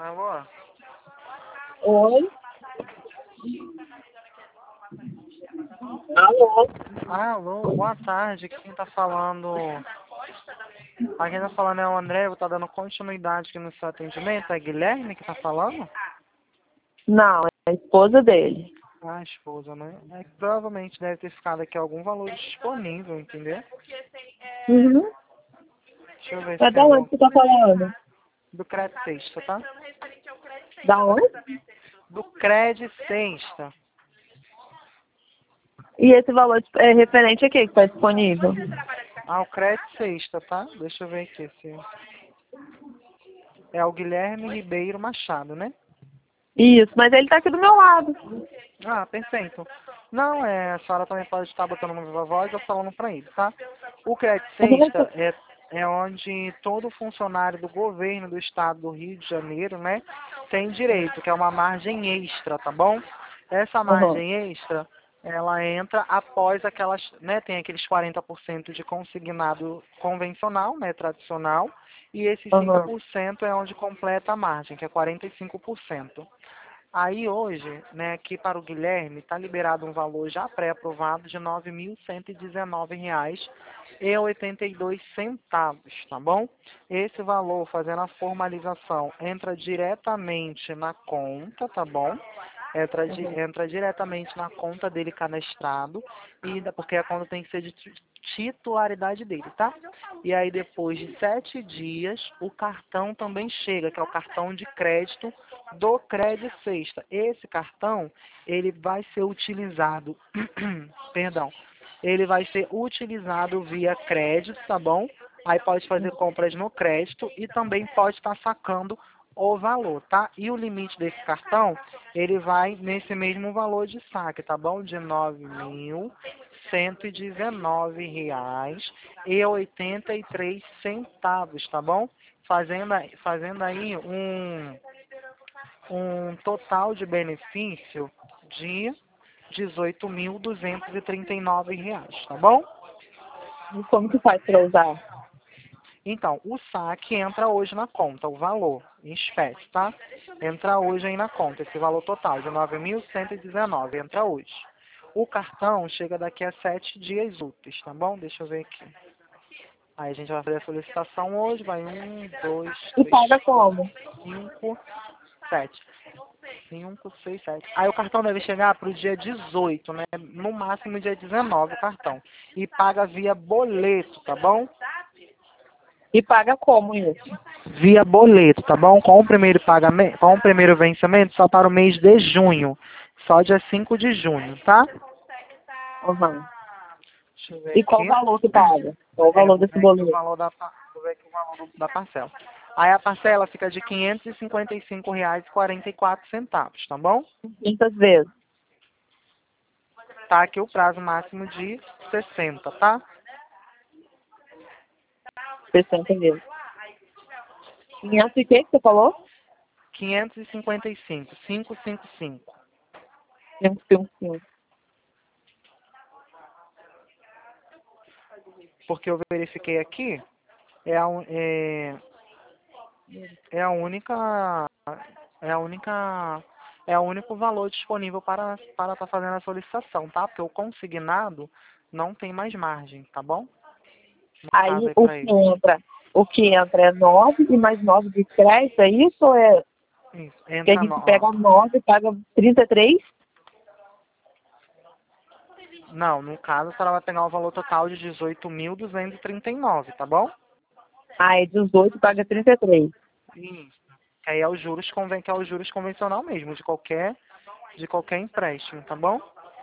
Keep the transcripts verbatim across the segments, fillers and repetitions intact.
Alô? Oi? Alô? Alô, boa tarde. Quem tá falando? A quem tá falando é o André. Eu tá dando continuidade aqui no seu atendimento. É Guilherme que tá falando? Não, é a esposa dele. Ah, esposa, né? É que provavelmente deve ter ficado aqui algum valor disponível, entendeu? Uhum. Deixa eu ver É se tem da onde algum. você tá falando? Do Crédito Sexta, tá? Da onde? Do Crédito Sexta. E esse valor é referente a quê que está disponível? Ah, o Crédito Sexta, tá? Deixa eu ver aqui se... É o Guilherme Ribeiro Machado, né? Isso, mas ele tá aqui do meu lado. Ah, perfeito. Não, é, a senhora também pode estar botando uma viva voz ou falando para ele, tá? O Crédito Sexta é, é onde todo funcionário do governo do estado do Rio de Janeiro, né, tem direito, que é uma margem extra, tá bom? Essa Uhum. margem extra, ela entra após aquelas, né, tem aqueles quarenta por cento de consignado convencional, né, tradicional, e esse cinco Uhum. por cento é onde completa a margem, que é quarenta e cinco por cento. Aí hoje, né, aqui para o Guilherme, está liberado um valor já pré-aprovado de nove mil cento e dezenove reais e oitenta e dois centavos, tá bom? Esse valor, fazendo a formalização, entra diretamente na conta, tá bom? Entra, di- Uhum. entra diretamente na conta dele cadastrado, e da- porque a conta tem que ser de ti- titularidade dele, tá? E aí depois de sete dias, o cartão também chega, que é o cartão de crédito do Crédito Sexta. Esse cartão, ele vai ser utilizado, perdão, ele vai ser utilizado via crédito, tá bom? Aí pode fazer compras no crédito e também pode estar sacando o valor, tá? E o limite desse cartão, ele vai nesse mesmo valor de saque, tá bom? De nove mil cento e dezenove reais e oitenta e três centavos, tá bom? Fazendo, aí- fazendo aí um, um total de benefício de dezoito mil duzentos e trinta e nove reais, tá bom? E como que faz para usar? Então, o saque entra hoje na conta, o valor em espécie, tá? Entra hoje aí na conta, esse valor total de nove mil cento e dezenove, entra hoje. O cartão chega daqui a sete dias úteis, tá bom? Deixa eu ver aqui. Aí a gente vai fazer a solicitação hoje, vai um, dois, E três, paga quatro, como? cinco, sete. Cinco, seis, sete. Aí o cartão deve chegar para o dia dezoito, né? No máximo dia dezenove o cartão. E paga via boleto, tá bom? E paga como isso? Via boleto, tá bom? Com o primeiro pagamento, com o primeiro vencimento só para o mês de junho. Só dia cinco de junho, tá? Uhum. Deixa eu ver E qual o aqui. valor que paga? Qual o É, valor vou desse ver aqui o boleto? valor da, pa- vou ver aqui o valor do- da parcela. Aí a parcela fica de quinhentos e cinquenta e cinco reais e quarenta e quatro centavos, tá bom? Quinhentas vezes? Tá aqui o prazo máximo de sessenta, tá? sessenta vezes. quinhentos e quê que você falou? quinhentos e cinquenta e cinco, quinhentos e cinquenta e cinco. quinhentos e cinquenta e cinco. Porque eu verifiquei aqui, é a, un- é, é a única, é a única, é o único valor disponível para para estar fazendo a solicitação, tá? Porque o consignado não tem mais margem, tá bom? No caso Aí aí o para que ele. entra, o que entra é nove e mais nove de crédito, é isso? Ou é Isso. que a Entra no, gente ó, pega nove e paga trinta e três? não, no caso a senhora vai pegar o valor total de dezoito mil duzentos e trinta e nove, tá bom? Ah, é dezoito e paga trinta e três. Isso. Que aí é os juros conven, que é os juros convencional mesmo, de qualquer, de qualquer empréstimo, tá bom?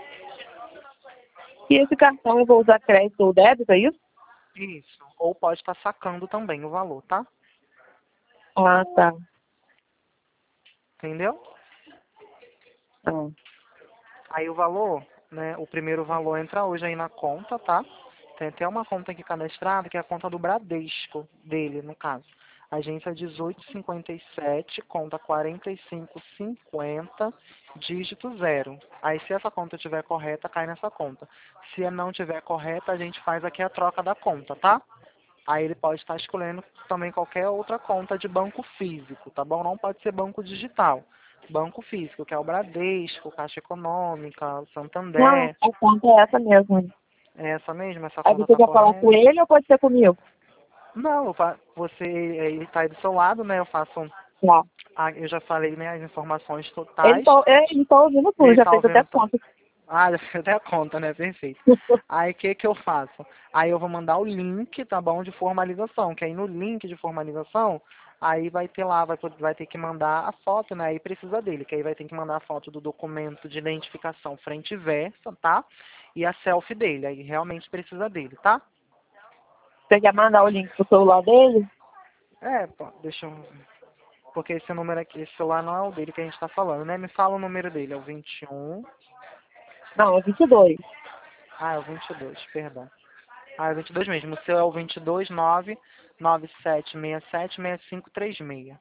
E esse cartão eu vou usar crédito ou débito, é isso? Isso. Ou pode estar sacando também o valor, tá? Ah, tá. Entendeu? Ah. Aí o valor, né? O primeiro valor entra hoje aí na conta, tá? Tem até uma conta aqui cadastrada, que é a conta do Bradesco, dele, no caso. Agência dezoito cinquenta e sete, conta quarenta e cinco cinquenta, dígito zero. Aí se essa conta estiver correta, cai nessa conta. Se não estiver correta, a gente faz aqui a troca da conta, tá? Aí ele pode estar escolhendo também qualquer outra conta de banco físico, tá bom? Não pode ser banco digital. Banco físico, que é o Bradesco, Caixa Econômica, Não, Santander. a conta é essa mesmo. É essa mesmo? Essa Aí conta você tá quer falar com correta? ele ou pode ser comigo? Não, eu fa- você, ele tá aí do seu lado, né? Eu faço, Tá. a- eu já falei, né, as informações Ele totais. tá, é, ele tá ouvindo tudo, Ele já tá fez até ouvindo. conta. Ah, já fez até a conta, né? Perfeito. Aí o que que eu faço? Aí eu vou mandar o link, tá bom, de formalização, que aí no link de formalização, aí vai ter lá, vai, pod- vai ter que mandar a foto, né? Aí precisa dele, que aí vai ter que mandar a foto do documento de identificação frente e versa, tá? E a selfie dele, aí realmente precisa dele, tá? Você quer mandar o link pro celular dele? É, pô, deixa eu ver. Porque esse número aqui, esse celular não é o dele que a gente tá falando, né? Me fala o número dele, é o vinte e um. Não, é vinte e dois. Ah, é o vinte e dois, perdão. Ah, é vinte e dois mesmo. O seu é o vinte e dois, nove nove sete seis sete seis cinco três seis.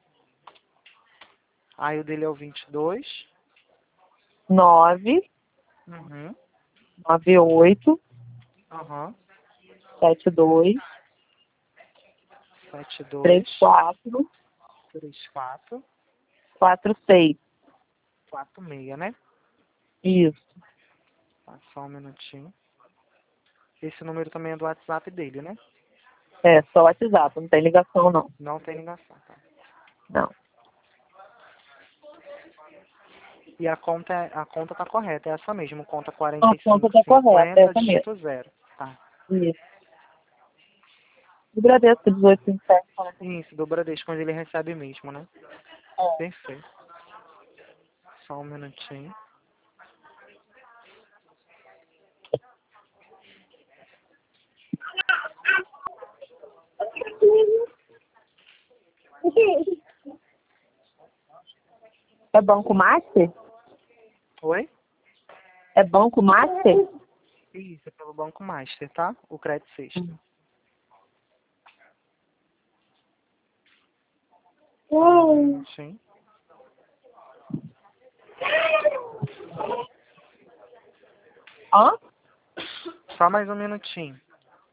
Aí o dele é o vinte e dois. nove Uhum. nove oito Aham. sete dois sete três dois, quatro três quatro, quatro seis. quatro seis, né? Isso. Tá, só um minutinho. Esse número também é do WhatsApp dele, né? É, só WhatsApp, não tem ligação não. Não tem ligação, tá? Não. E a conta, é- a conta tá correta, é essa mesmo, conta A conta tá correta, é quarenta e cinco cinquenta, essa mesmo. dígito zero. Tá. Isso. O Bradesco dezoito vinte e sete. Isso, do Bradesco, quando ele recebe mesmo, né? É. Perfeito. Só um minutinho. É Banco Master? Oi? É Banco Master? Isso, é pelo Banco Master, tá? O Crédito Sexta. Só um Hum. minutinho. Hã? Só mais um minutinho.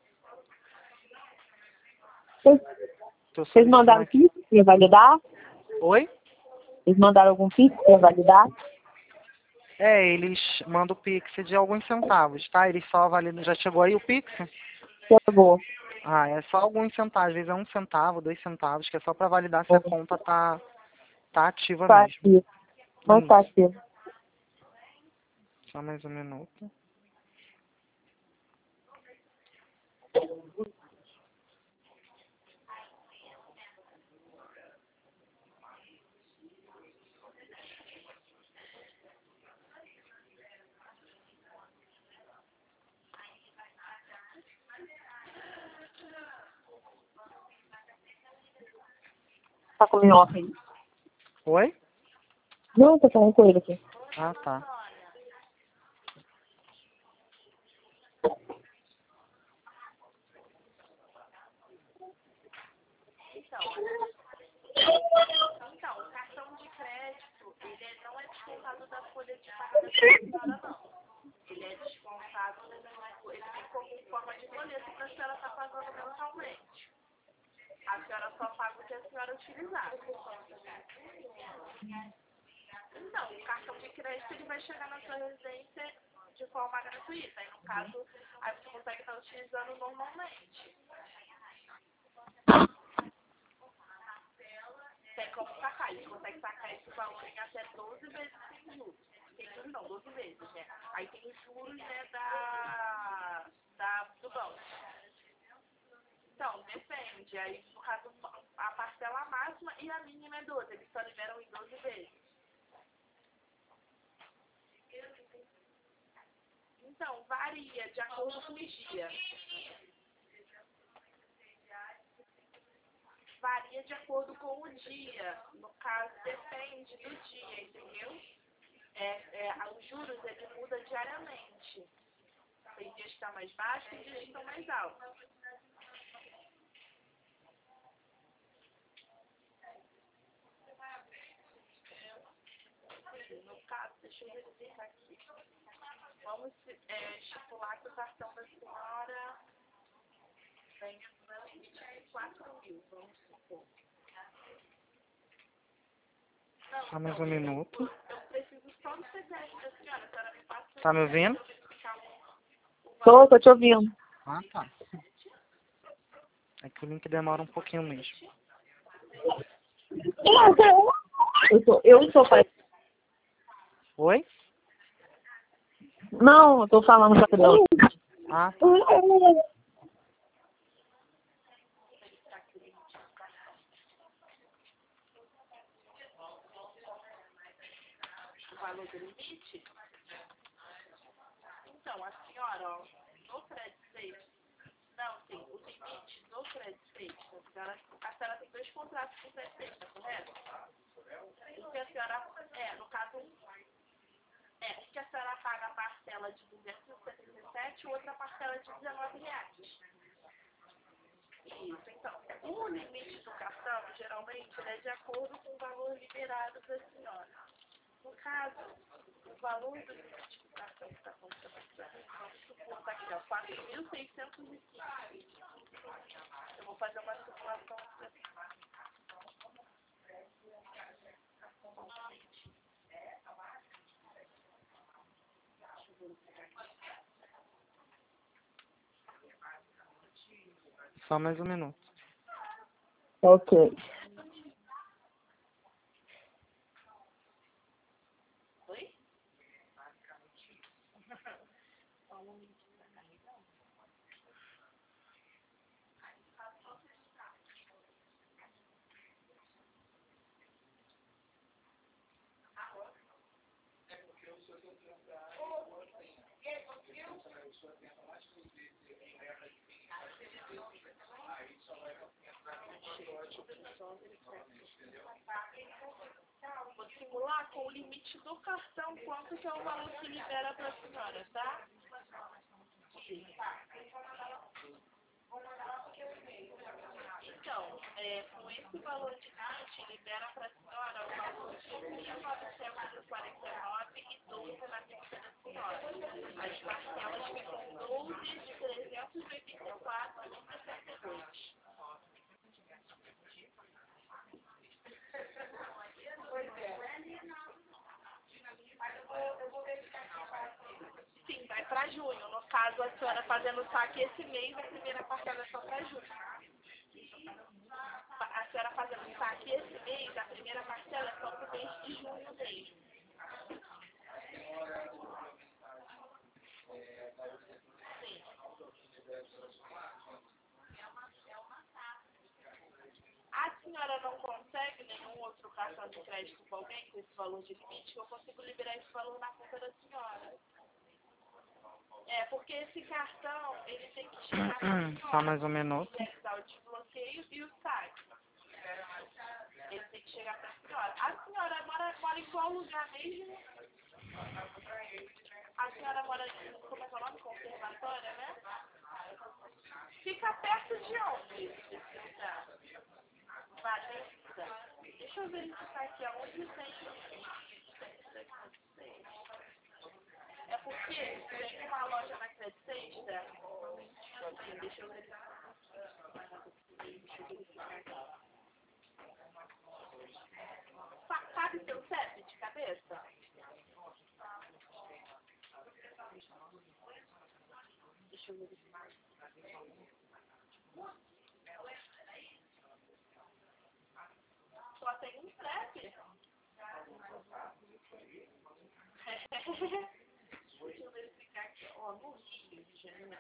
Vocês Tô vocês solicitando mandaram aqui. Pix para validar? Oi? Vocês mandaram algum Pix para validar? É, eles mandam o Pix de alguns centavos, tá? Eles só validam. Já chegou aí o Pix? Chegou. Ah, é só alguns centavos. Às vezes é um centavo, dois centavos, que é só pra validar se a conta tá, tá ativa Tá mesmo. aqui. Não tá Isso. aqui. Só mais um minuto. Tá com minhoca aí. Oi? Não, tô falando com ele aqui. Ah, tá. Então, o cartão de crédito, ele não é descontado da folha de pagamento da senhora, não. Ele é descontado, ele vem como forma de boleto para a senhora estar pagando mensalmente. A senhora só paga o que a senhora utilizar. Então, o cartão de crédito, ele vai chegar na sua residência de forma gratuita. E, no caso, aí você consegue estar utilizando normalmente. Tem como sacar, eles conseguem sacar esse valor em até doze vezes sem juros. Sem juros não, doze vezes, né? Aí tem os juros, né, da, da, do banco. Então, depende. Aí, no caso, a parcela máxima e a mínima é doze. Eles só liberam em doze vezes. Então, varia de acordo com o dia. Varia de acordo com o dia. No caso, depende do dia, entendeu? É, é, os juros, ele muda diariamente. Tem dias que está mais baixo, tem dias que estão mais altos. No caso, deixa eu verificar aqui. Vamos é, estipular que o cartão da senhora vem quatro mil, vamos supor. Só mais um minuto. Eu preciso só do C P F da senhora. A senhora me passa. Tá me ouvindo? Tô, tô te ouvindo. Ah, tá. É que o link demora um pouquinho mesmo. Eu tô, eu tô fazendo. Oi? Não, eu tô falando pra criança. Ah, tá. O valor do limite? Então, a senhora, ó, no Credit Safe, não, sim, o limite do Credit Safe, a senhora, a senhora tem dois contratos com o Credit Safe, tá correto? O que a senhora, é, no caso, é, um que a senhora paga a parcela de duzentos e setenta e sete e outra parcela de dezenove reais. Isso, então, o limite do cartão, geralmente, ele é de acordo com o valor liberado da senhora. No caso, o valor do limite do cartão que está acontecendo aqui, vamos supor, tá aqui, ó, quatro mil seiscentos e quinze. Eu vou fazer uma simulação aqui. Só mais um minuto. Ok. Oi? Vou simular com o limite do cartão quanto que é o valor que libera para a senhora, tá? Então, é, com esse valor de limite, libera para a senhora o valor de mil novecentos e quarenta e nove reais e doze centavos na conta da senhora. As parcelas ficam doze de trezentos e oitenta e quatro reais e sessenta e dois. Sim, vai para junho. No caso, a senhora fazendo o saque esse mês, a primeira parcela é só para junho. A senhora fazendo o saque esse mês, a primeira parcela é só para o mês de junho mesmo. Sim. A senhora não consegue nenhum outro cartão de crédito com alguém com esse valor de limite, eu consigo liberar esse valor na conta da senhora. É, porque esse cartão, ele tem que chegar Só mais um minuto. realizar o desbloqueio e o saque. Ele tem que chegar para a senhora. A senhora mora, mora em qual lugar mesmo? A senhora mora em, como é que é o nome? Conservatória, né? Fica perto de onde esse lugar? Valência. Deixa eu verificar aqui aonde tem. É porque tem uma loja na Credit Sexta. Assim, deixa eu verificar. Deixa eu verificar aqui. Sa- Sabe seu C E P de cabeça? Deixa eu verificar. Só tem um C E P. Deixa eu verificar aqui. Ó, no Rio de Janeiro.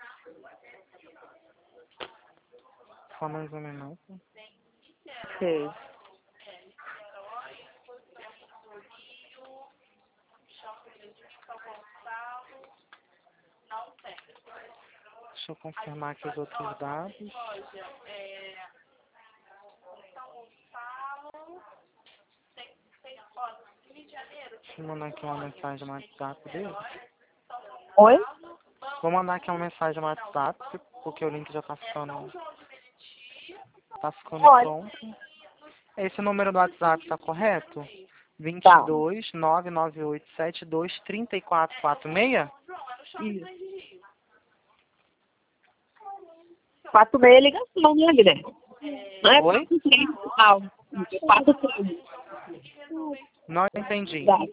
Só mais um minuto. Tem Niterói. Ok. É, Niterói, Porto do Rio, Shopping de São Gonçalo. Não tem. Deixa eu confirmar aqui os outros dados. Loja é São Gonçalo. Tem, tem, ó, no Rio de Janeiro. Deixa eu mandar aqui uma mensagem no WhatsApp dele. Oi? Vou mandar aqui uma mensagem no WhatsApp, porque o link já tá ficando, tá ficando Olha. pronto. Esse número do WhatsApp tá correto? vinte Tá. e dois, nove nove oito, sete dois, três quatro quatro seis? Isso. quatro seis é ligação, né, Guilherme? Não é Oi? quatro três, não. É quatro três. Não entendi. Zap.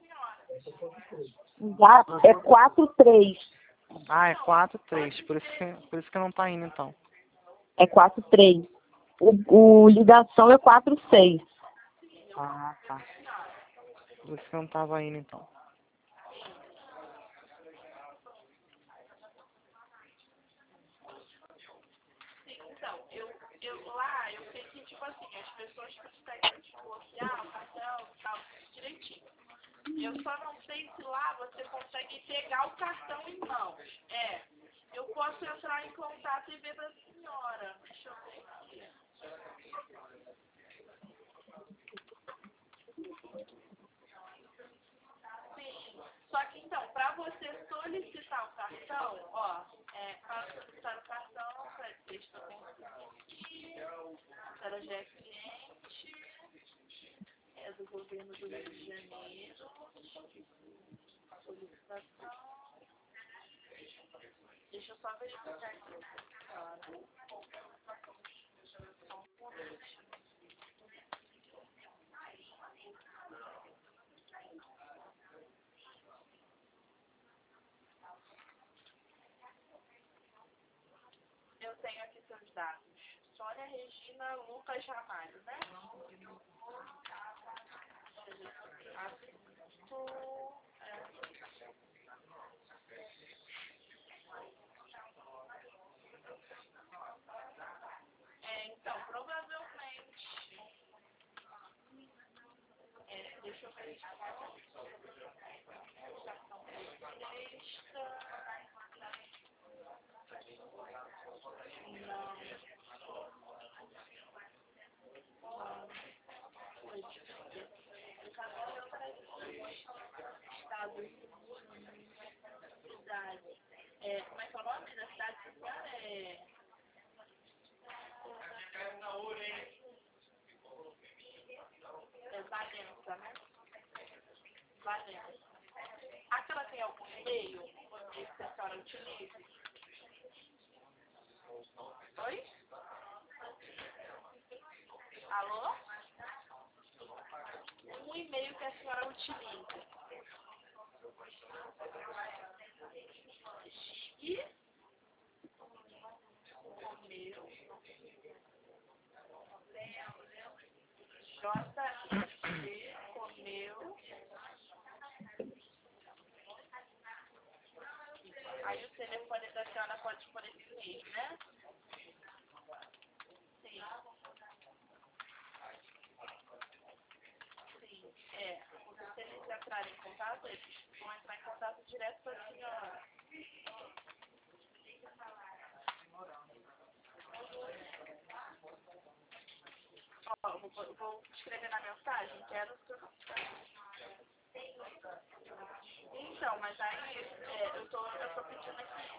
Zap é quatro três. Ah, é quatro três. Por isso que, por isso que não tá indo, então. É quatro três. O, o ligação é quatro seis. Ah, tá. Por isso que não tava indo, então. Então, eu, eu lá, eu sei que, tipo assim, as pessoas conseguem desbloquear o cartão e tal, direitinho. Eu só não sei se lá você consegue pegar o cartão em mãos. É, eu posso entrar em contato e ver da senhora. Deixa eu ver aqui. Sim, só que então, para você solicitar o cartão, ó, é, para solicitar o cartão, para texto para já é cliente, é do governo do Rio de Janeiro, solicitação, deixa eu só verificar aqui, cara. Eu tenho aqui seus dados. Sônia Regina Lucas Ramalho, né? Assunto, é, então, provavelmente, é, deixa eu ver. Cartão motorista. Estado, cidade. É, como é que é o nome da cidade? É, é Valença, né? Valença. Aquela tem algum e-mail que a senhora utiliza? Oi? Alô? Um e-mail que a senhora utiliza. E o meu J I C Comeu. Aí o telefone da senhora pode pôr esse mesmo, né? Sim. Sim, é. Se eles entrarem em contato, eles vão entrar em contato direto com a senhora. Ó, eu vou, vou escrever na mensagem, quero que eu... Então, mas aí é, eu, tô, eu tô pedindo aqui.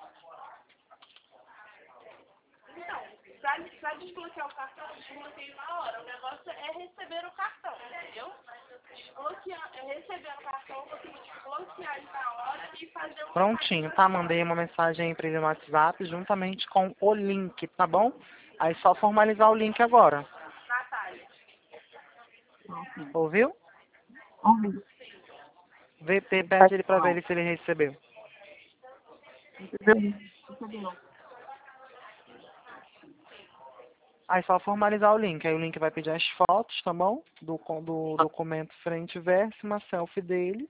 Então, pra, pra desbloquear o cartão, eu desbloqueio na hora. O negócio é receber o cartão, entendeu? Desbloquear, é receber o cartão, você desbloquear ele na hora e fazer o... Prontinho, tá? Mandei uma mensagem aí pra ele no WhatsApp juntamente com o link, tá bom? Aí só formalizar o link agora. Natália. Ouviu? Ouvi. V P, pede ele pra ver ele se ele recebeu. Aí só formalizar o link. Aí o link vai pedir as fotos, tá bom? Do, com- do documento frente e verso, uma selfie dele.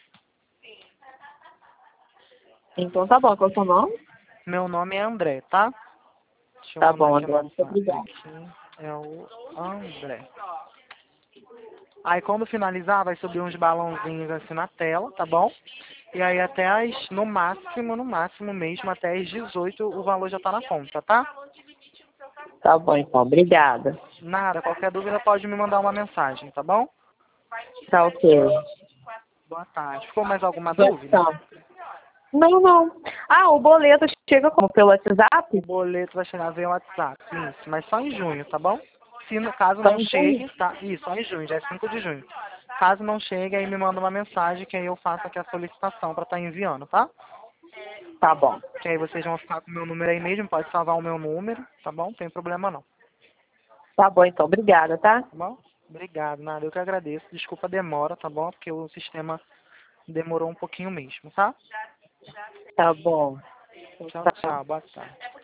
Então tá bom, qual é o seu nome? Meu nome é André, tá? Deixa eu Tá mandar bom, aqui a André, muito mensagem obrigada. aqui. É o André. Aí quando finalizar, vai subir uns balãozinhos assim na tela, tá bom? E aí até as, no máximo, no máximo mesmo, até as dezoito o valor já tá na conta, tá? Tá bom, então, obrigada. Nada, qualquer dúvida pode me mandar uma mensagem, tá bom? Tá ok. Boa tarde. Ficou mais alguma dúvida? Então, não, não. Ah, o boleto chega como? Pelo WhatsApp? O boleto vai chegar via WhatsApp, isso, mas só em junho, tá bom? Se no caso Só não em chegue, junho? tá? Isso, só em junho, já é cinco de junho. Caso não chegue, aí me manda uma mensagem que aí eu faço aqui a solicitação para estar enviando, tá? Tá bom. Que aí vocês vão ficar com o meu número aí mesmo, pode salvar o meu número, tá bom? Não tem problema não, Tá bom, então. Obrigada, tá? tá bom? Obrigado, nada, eu que agradeço. Desculpa a demora, tá bom? Porque o sistema demorou um pouquinho mesmo, tá? Tá bom. Tchau, tchau, boa tarde.